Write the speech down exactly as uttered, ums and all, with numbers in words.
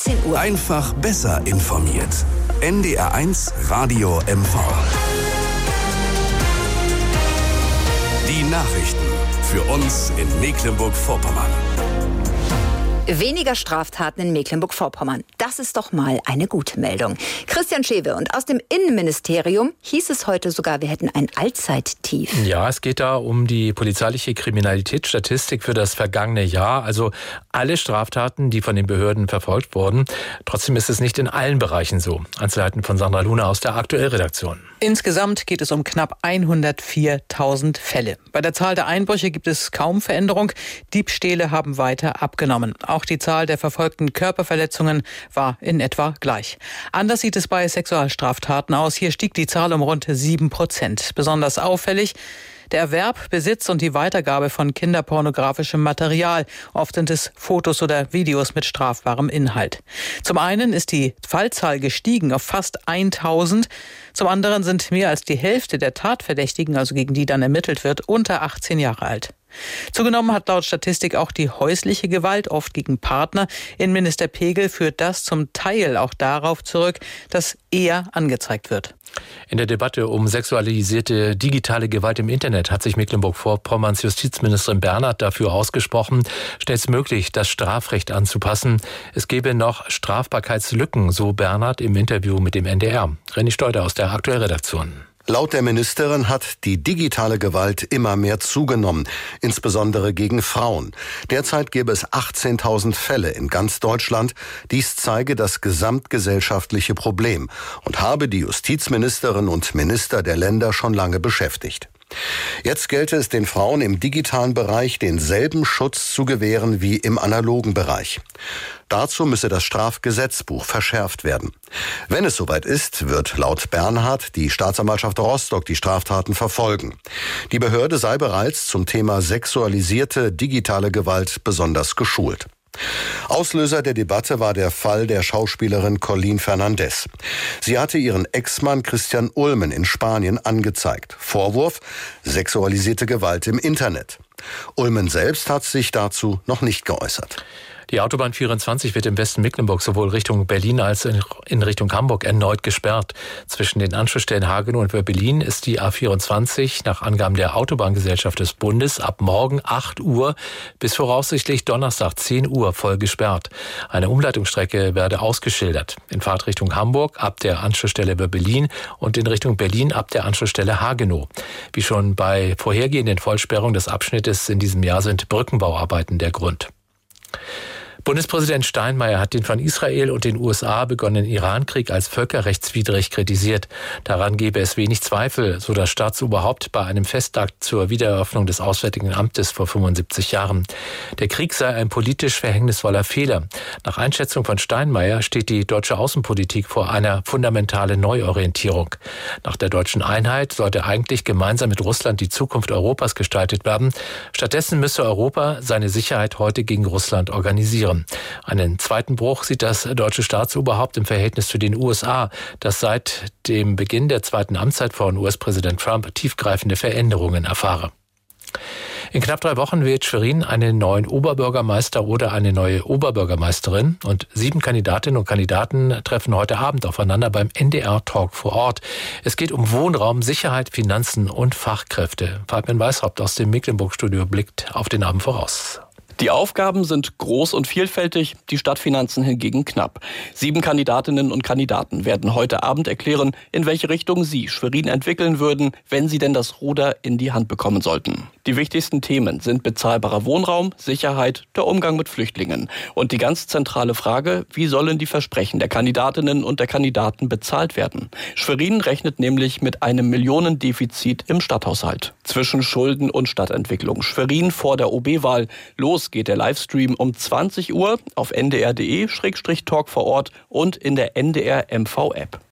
achtzehn Uhr. Einfach besser informiert. N D R eins Radio M V. Die Nachrichten für uns in Mecklenburg-Vorpommern. Weniger Straftaten in Mecklenburg-Vorpommern. Das ist doch mal eine gute Meldung. Christian Schewe, und aus dem Innenministerium hieß es heute sogar, wir hätten ein Allzeittief. Ja, es geht da um die polizeiliche Kriminalitätsstatistik für das vergangene Jahr. Also alle Straftaten, die von den Behörden verfolgt wurden. Trotzdem ist es nicht in allen Bereichen so. Einzelheiten von Sandra Luna aus der Aktuell-Redaktion. Insgesamt geht es um knapp hundertviertausend Fälle. Bei der Zahl der Einbrüche gibt es kaum Veränderung. Diebstähle haben weiter abgenommen. Auch die Zahl der verfolgten Körperverletzungen war in etwa gleich. Anders sieht es bei Sexualstraftaten aus. Hier stieg die Zahl um rund sieben Prozent. Besonders auffällig der Erwerb, Besitz und die Weitergabe von kinderpornografischem Material. Oft sind es Fotos oder Videos mit strafbarem Inhalt. Zum einen ist die Fallzahl gestiegen auf fast tausend. Zum anderen sind mehr als die Hälfte der Tatverdächtigen, also gegen die dann ermittelt wird, unter achtzehn Jahre alt. Zugenommen hat laut Statistik auch die häusliche Gewalt, oft gegen Partner. Innenminister Pegel führt das zum Teil auch darauf zurück, dass eher angezeigt wird. In der Debatte um sexualisierte digitale Gewalt im Internet hat sich Mecklenburg-Vorpommerns Justizministerin Bernhardt dafür ausgesprochen, schnellstmöglich das Strafrecht anzupassen. Es gebe noch Strafbarkeitslücken, so Bernhardt im Interview mit dem N D R. Renny Steuder aus der Aktuell-Redaktion. Laut der Ministerin hat die digitale Gewalt immer mehr zugenommen, insbesondere gegen Frauen. Derzeit gäbe es achtzehntausend Fälle in ganz Deutschland. Dies zeige das gesamtgesellschaftliche Problem und habe die Justizministerin und Minister der Länder schon lange beschäftigt. Jetzt gelte es den Frauen im digitalen Bereich denselben Schutz zu gewähren wie im analogen Bereich. Dazu müsse das Strafgesetzbuch verschärft werden. Wenn es soweit ist, wird laut Bernhardt die Staatsanwaltschaft Rostock die Straftaten verfolgen. Die Behörde sei bereits zum Thema sexualisierte digitale Gewalt besonders geschult. Auslöser der Debatte war der Fall der Schauspielerin Colleen Fernandez. Sie hatte ihren Ex-Mann Christian Ulmen in Spanien angezeigt. Vorwurf: sexualisierte Gewalt im Internet. Ulmen selbst hat sich dazu noch nicht geäußert. Die Autobahn vierundzwanzig wird im Westen Mecklenburg sowohl Richtung Berlin als in Richtung Hamburg erneut gesperrt. Zwischen den Anschlussstellen Hagenow und Berlin ist die A vierundzwanzig nach Angaben der Autobahngesellschaft des Bundes ab morgen acht Uhr bis voraussichtlich Donnerstag zehn Uhr voll gesperrt. Eine Umleitungsstrecke werde ausgeschildert. In Fahrtrichtung Hamburg ab der Anschlussstelle bei Berlin und in Richtung Berlin ab der Anschlussstelle Hagenow. Wie schon bei vorhergehenden Vollsperrungen des Abschnittes in diesem Jahr sind Brückenbauarbeiten der Grund. Bundespräsident Steinmeier hat den von Israel und den U S A begonnenen Iran-Krieg als völkerrechtswidrig kritisiert. Daran gebe es wenig Zweifel, so das Staatsoberhaupt bei einem Festakt zur Wiedereröffnung des Auswärtigen Amtes vor fünfundsiebzig Jahren. Der Krieg sei ein politisch verhängnisvoller Fehler. Nach Einschätzung von Steinmeier steht die deutsche Außenpolitik vor einer fundamentalen Neuorientierung. Nach der deutschen Einheit sollte eigentlich gemeinsam mit Russland die Zukunft Europas gestaltet werden. Stattdessen müsse Europa seine Sicherheit heute gegen Russland organisieren. Einen zweiten Bruch sieht das deutsche Staatsoberhaupt im Verhältnis zu den U S A, das seit dem Beginn der zweiten Amtszeit von U S-Präsident Trump tiefgreifende Veränderungen erfahre. In knapp drei Wochen wählt Schwerin einen neuen Oberbürgermeister oder eine neue Oberbürgermeisterin. Und sieben Kandidatinnen und Kandidaten treffen heute Abend aufeinander beim N D R-Talk vor Ort. Es geht um Wohnraum, Sicherheit, Finanzen und Fachkräfte. Fabian Weishaupt aus dem Mecklenburg-Studio blickt auf den Abend voraus. Die Aufgaben sind groß und vielfältig, die Stadtfinanzen hingegen knapp. Sieben Kandidatinnen und Kandidaten werden heute Abend erklären, in welche Richtung sie Schwerin entwickeln würden, wenn sie denn das Ruder in die Hand bekommen sollten. Die wichtigsten Themen sind bezahlbarer Wohnraum, Sicherheit, der Umgang mit Flüchtlingen. Und die ganz zentrale Frage, wie sollen die Versprechen der Kandidatinnen und der Kandidaten bezahlt werden? Schwerin rechnet nämlich mit einem Millionendefizit im Stadthaushalt. Zwischen Schulden und Stadtentwicklung. Schwerin vor der O B-Wahl. Los geht der Livestream um zwanzig Uhr auf n d r punkt d e Schrägstrich talk vor Ort und in der N D R M V App.